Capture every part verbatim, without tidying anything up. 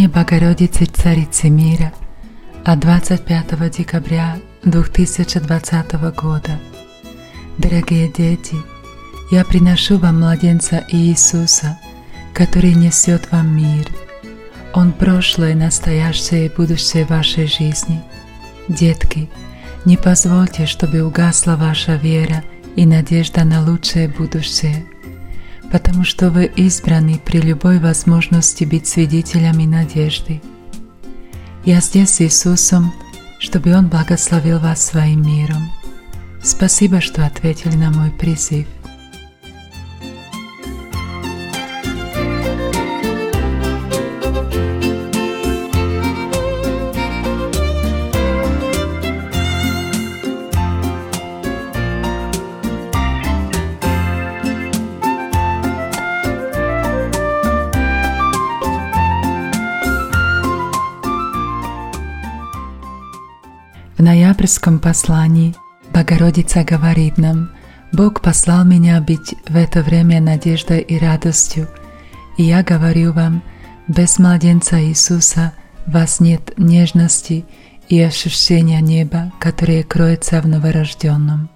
Дне Богородицы Царицы Мира от двадцать пятого декабря две тысячи двадцатого года. Дорогие дети, я приношу вам младенца Иисуса, который несет вам мир. Он прошлое, настоящее и будущее вашей жизни. Детки, не позвольте, чтобы угасла ваша вера и надежда на лучшее будущее, потому что вы избраны при любой возможности быть свидетелями надежды. Я здесь с Иисусом, чтобы Он благословил вас своим миром. Спасибо, что ответили на мой призыв. В ноябрьском послании Богородица говорит нам: «Бог послал меня быть в это время надеждой и радостью, и я говорю вам, без младенца Иисуса в вас нет нежности и ощущения неба, которое кроется в новорожденном».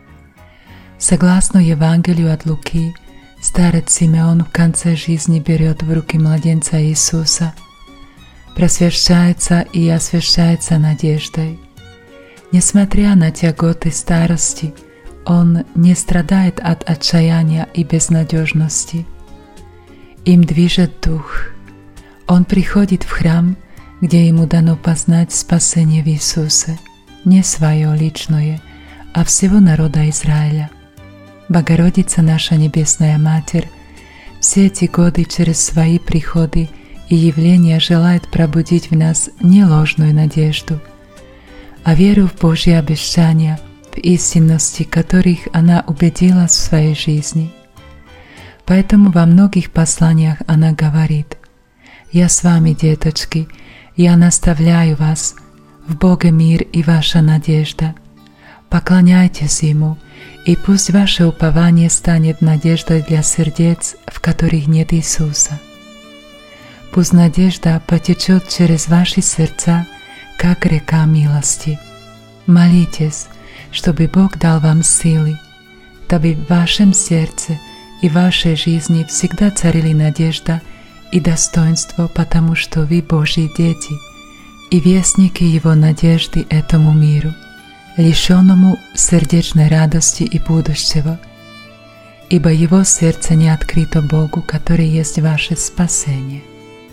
Согласно Евангелию от Луки, старец Симеон в конце жизни берет в руки младенца Иисуса, просвещается и освящается надеждой. Несмотря на тяготы старости, он не страдает от отчаяния и безнадежности. Им движет дух. Он приходит в храм, где ему дано познать спасение в Иисусе, не свое личное, а всего народа Израиля. Богородица, наша Небесная Матерь, все эти годы через свои приходы и явления желает пробудить в нас не ложную надежду, а веру в Божьи обещания, в истинности которых она убедилась в своей жизни. Поэтому во многих посланиях она говорит: «Я с вами, деточки, я наставляю вас, в Боге мир и ваша надежда. Поклоняйтесь Ему, и пусть ваше упование станет надеждой для сердец, в которых нет Иисуса. Пусть надежда потечет через ваши сердца, как река милости. Молитесь, чтобы Бог дал вам силы, дабы в вашем сердце и вашей жизни всегда царили надежда и достоинство, потому что вы Божьи дети и вестники Его надежды этому миру, лишенному сердечной радости и будущего, ибо Его сердце не открыто Богу, который есть ваше спасение».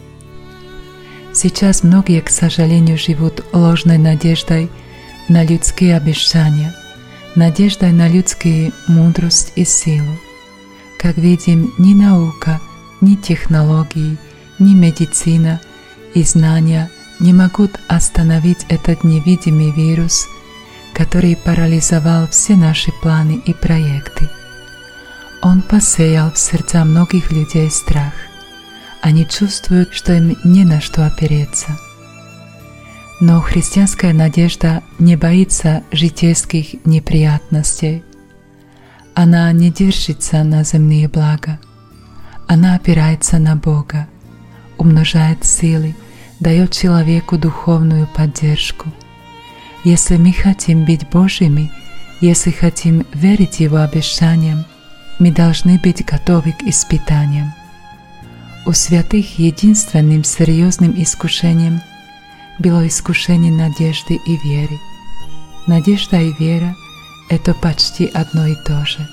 Сейчас многие, к сожалению, живут ложной надеждой на людские обещания, надеждой на людскую мудрость и силу. Как видим, ни наука, ни технологии, ни медицина и знания не могут остановить этот невидимый вирус, который парализовал все наши планы и проекты. Он посеял в сердца многих людей страх. Они чувствуют, что им не на что опереться. Но христианская надежда не боится житейских неприятностей. Она не держится на земные блага. Она опирается на Бога, умножает силы, дает человеку духовную поддержку. Если мы хотим быть Божьими, если хотим верить Его обещаниям, мы должны быть готовы к испытаниям. У святых единственным серьезным искушением было искушение надежды и веры. Надежда и вера – это почти одно и то же.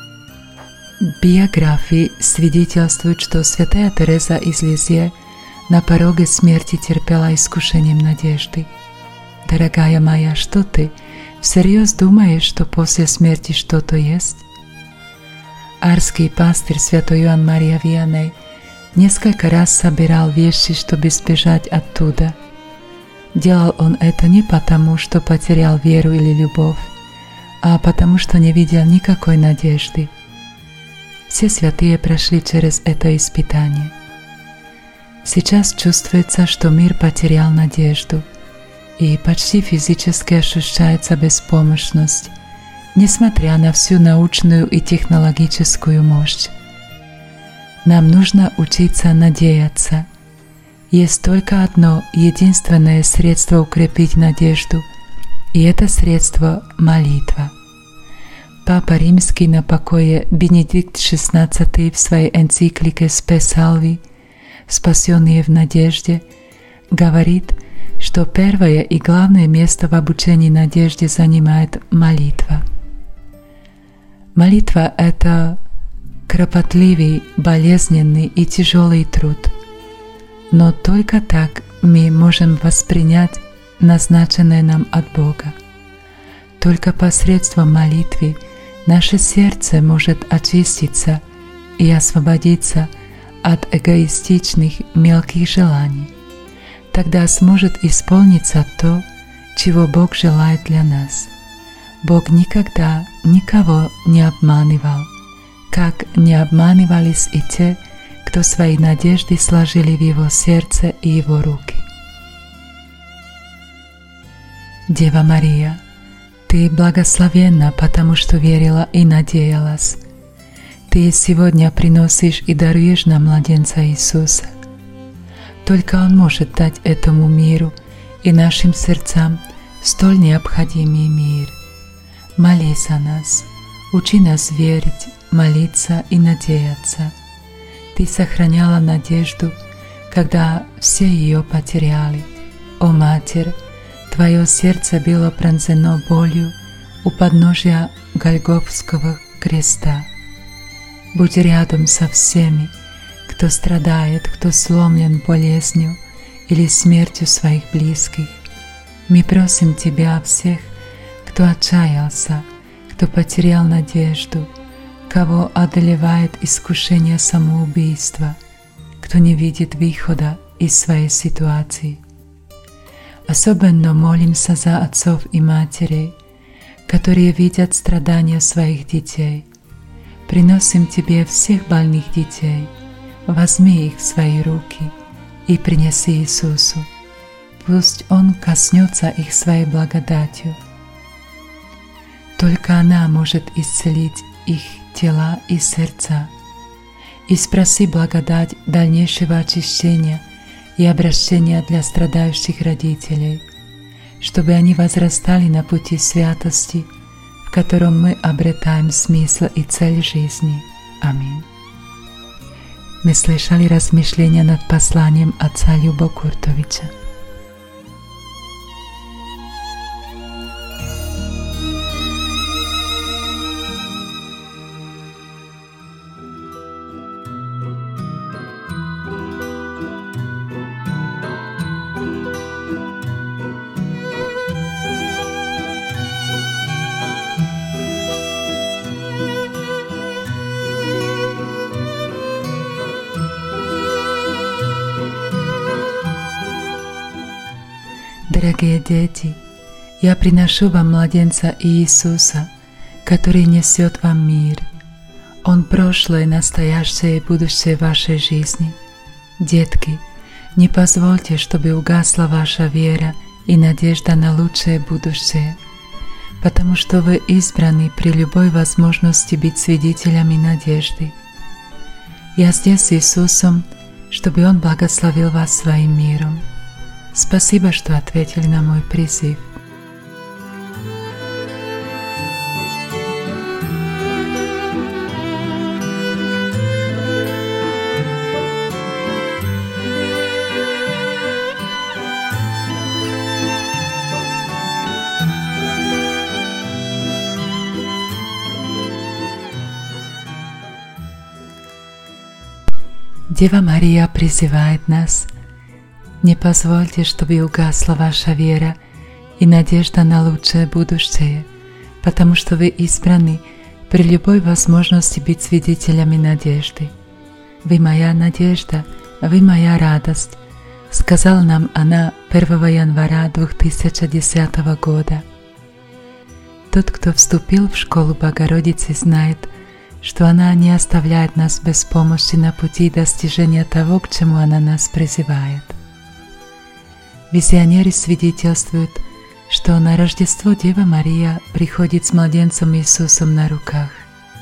Биографии свидетельствуют, что святая Тереза из Лизье на пороге смерти терпела искушением надежды. «Дорогая моя, что ты, всерьез думаешь, что после смерти что-то есть?» Арский пастырь святой Иоанн Мария Виannей несколько раз собирал вещи, чтобы сбежать оттуда. Делал он это не потому, что потерял веру или любовь, а потому, что не видел никакой надежды. Все святые прошли через это испытание. Сейчас чувствуется, что мир потерял надежду, и почти физически ощущается беспомощность, несмотря на всю научную и технологическую мощь. Нам нужно учиться надеяться, Есть только одно единственное средство укрепить надежду, и это средство – молитва. Папа Римский на покое Бенедикт шестнадцатый в своей энциклике «Spe Salvi» «Спасенные в надежде» говорит, что первое и главное место в обучении надежде занимает молитва. Молитва – это кропотливый, болезненный и тяжелый труд. Но только так мы можем воспринять назначенное нам от Бога. Только посредством молитвы наше сердце может очиститься и освободиться от эгоистичных мелких желаний. Тогда сможет исполниться то, чего Бог желает для нас. Бог никогда никого не обманывал, как не обманывались и те, кто свои надежды сложили в Его сердце и Его руки. Дева Мария, Ты благословенна, потому что верила и надеялась. Ты сегодня приносишь и даруешь нам младенца Иисуса. Только Он может дать этому миру и нашим сердцам столь необходимый мир. Молись о нас, учи нас верить, молиться и надеяться. Ты сохраняла надежду, когда все ее потеряли. О Матерь, Твое сердце было пронзено болью у подножия Голгофского креста. Будь рядом со всеми, кто страдает, кто сломлен болезнью или смертью своих близких. Мы просим Тебя о всех, кто отчаялся, кто потерял надежду, кого одолевает искушение самоубийства, кто не видит выхода из своей ситуации. Особенно молимся за отцов и матерей, которые видят страдания своих детей. Приносим Тебе всех больных детей, возьми их в свои руки и принеси Иисусу. Пусть Он коснется их своей благодатью. Только она может исцелить их тела и сердца. И спроси благодать дальнейшего очищения и обращения для страдающих родителей, чтобы они возрастали на пути святости, в котором мы обретаем смысл и цель жизни. Аминь. Мы слышали размышления над посланием отца Любо Куртовича. Дорогие дети, я приношу вам младенца Иисуса, который несет вам мир. Он прошлое, настоящее и будущее вашей жизни. Детки, не позвольте, чтобы угасла ваша вера и надежда на лучшее будущее, потому что вы избраны при любой возможности быть свидетелями надежды. Я здесь с Иисусом, чтобы Он благословил вас своим миром. Спасибо, что ответили на мой призыв. Дева Мария призывает нас: не позвольте, чтобы угасла ваша вера и надежда на лучшее будущее, потому что вы избраны при любой возможности быть свидетелями надежды. Вы моя надежда, вы моя радость, сказала нам она первого января две тысячи десятого года. Тот, кто вступил в школу Богородицы, знает, что она не оставляет нас без помощи на пути достижения того, к чему она нас призывает. Визионеры свидетельствуют, что на Рождество Дева Мария приходит с младенцем Иисусом на руках.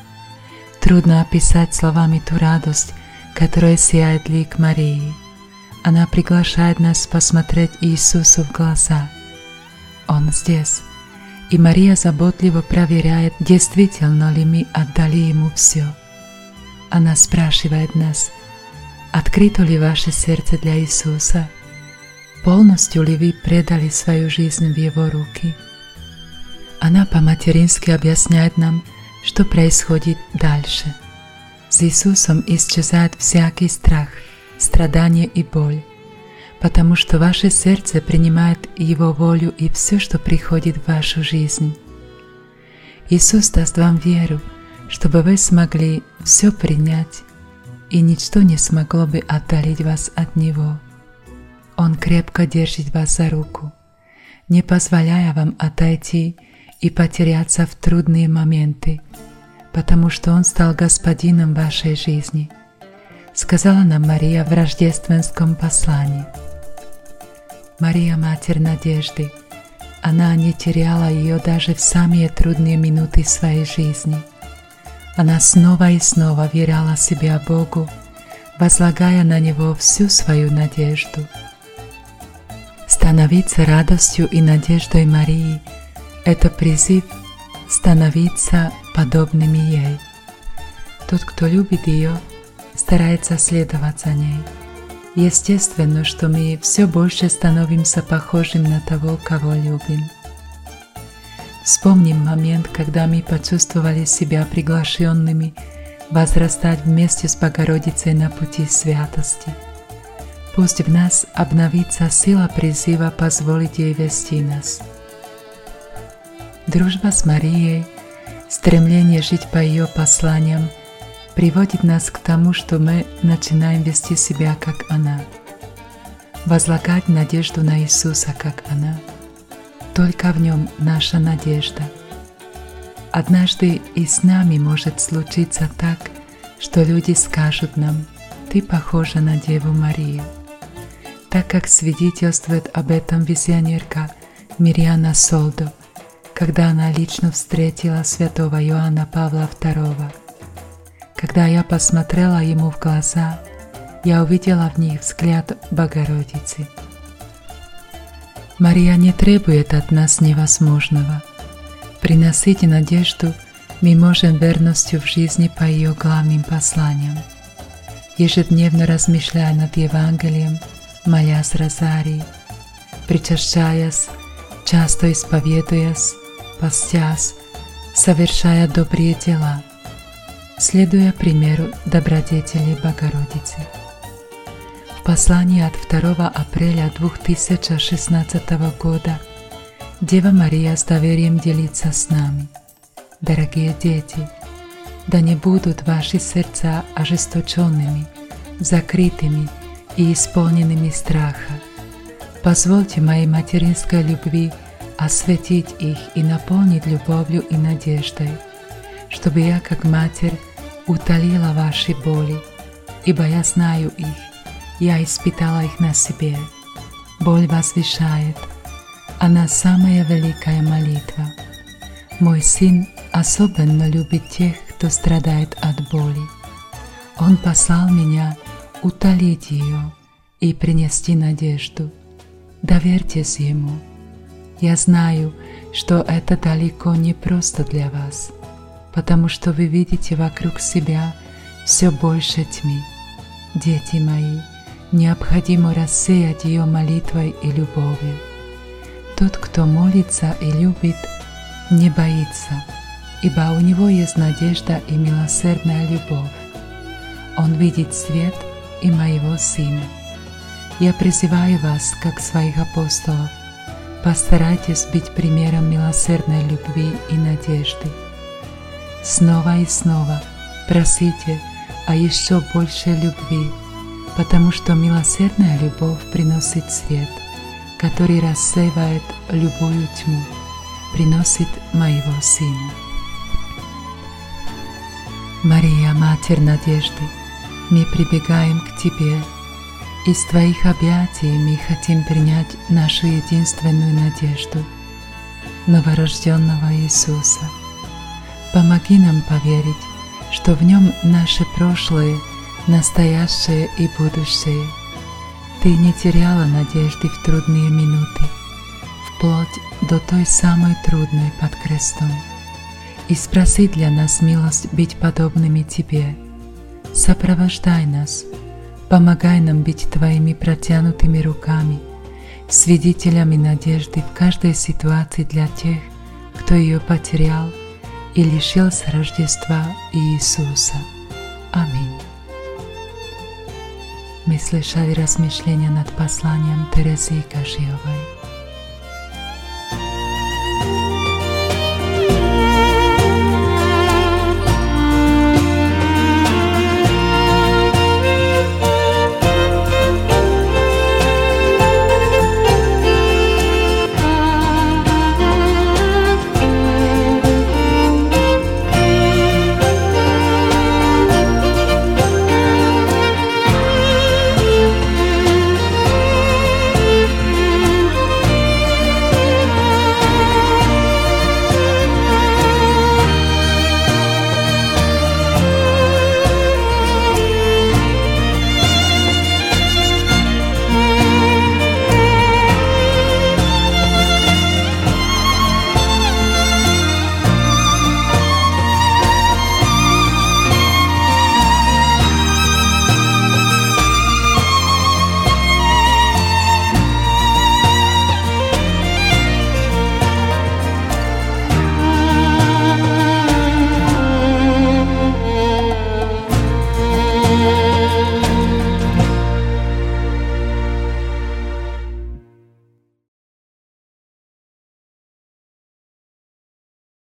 Трудно описать словами ту радость, которая сияет лик Марии. Она приглашает нас посмотреть Иисусу в глаза. Он здесь, и Мария заботливо проверяет, действительно ли мы отдали Ему все. Она спрашивает нас: открыто ли ваше сердце для Иисуса? Полностью ли вы предали свою жизнь в Его руки? Она по-матерински объясняет нам, что происходит дальше. С Иисусом исчезает всякий страх, страдание и боль, потому что ваше сердце принимает Его волю и все, что приходит в вашу жизнь. Иисус даст вам веру, чтобы вы смогли все принять, и ничто не смогло бы отдалить вас от Него. Он крепко держит вас за руку, не позволяя вам отойти и потеряться в трудные моменты, потому что Он стал господином вашей жизни, сказала нам Мария в рождественском послании. Мария – Матерь надежды. Она не теряла ее даже в самые трудные минуты своей жизни. Она снова и снова веряла себя Богу, возлагая на Него всю свою надежду. Становиться радостью и надеждой Марии – это призыв становиться подобными ей. Тот, кто любит ее, старается следовать за ней. Естественно, что мы все больше становимся похожим на того, кого любим. Вспомним момент, когда мы почувствовали себя приглашенными возрастать вместе с Богородицей на пути святости. Пусть в нас обновится сила призыва позволить ей вести нас. Дружба с Марией, стремление жить по ее посланиям приводит нас к тому, что мы начинаем вести себя, как она, возлагать надежду на Иисуса, как она. Только в Нем наша надежда. Однажды и с нами может случиться так, что люди скажут нам: «Ты похожа на Деву Марию», так как свидетельствует об этом визионерка Мириана Солдо, когда она лично встретила святого Иоанна Павла второго. Когда я посмотрела ему в глаза, я увидела в них взгляд Богородицы. Мария не требует от нас невозможного. Приносить надежду мы можем верностью в жизни по ее главным посланиям, ежедневно размышляя над Евангелием, молясь розарий, причащаясь, часто исповедуясь, постясь, совершая добрые дела, следуя примеру добродетели Богородицы. В послании от второго апреля две тысячи шестнадцатого года Дева Мария с доверием делится с нами: «Дорогие дети, да не будут ваши сердца ожесточенными, закрытыми и исполненными страха. Позвольте моей материнской любви осветить их и наполнить любовью и надеждой, чтобы я, как Матерь, утолила ваши боли, ибо я знаю их, я испытала их на себе. Боль возвышает, она самая великая молитва. Мой сын особенно любит тех, кто страдает от боли. Он послал меня утолить ее и принести надежду. Доверьтесь Ему. Я знаю, что это далеко не просто для вас, потому что вы видите вокруг себя все больше тьмы. Дети мои, необходимо рассеять ее молитвой и любовью. Тот, кто молится и любит, не боится, ибо у него есть надежда и милосердная любовь. Он видит свет и моего Сына. Я призываю вас, как своих апостолов, постарайтесь быть примером милосердной любви и надежды. Снова и снова просите о еще большей любви, потому что милосердная любовь приносит свет, который рассеивает любую тьму, приносит моего Сына. Мария, Матерь надежды, мы прибегаем к Тебе. Из Твоих объятий мы хотим принять нашу единственную надежду, новорожденного Иисуса. Помоги нам поверить, что в Нем наше прошлое, настоящее и будущее. Ты не теряла надежды в трудные минуты, вплоть до той самой трудной под крестом. И спроси для нас милость быть подобными Тебе. Сопровождай нас, помогай нам быть Твоими протянутыми руками, свидетелями надежды в каждой ситуации для тех, кто ее потерял и лишился Рождества Иисуса. Аминь. Мы слышали размышления над посланием Терезии Кашиевой.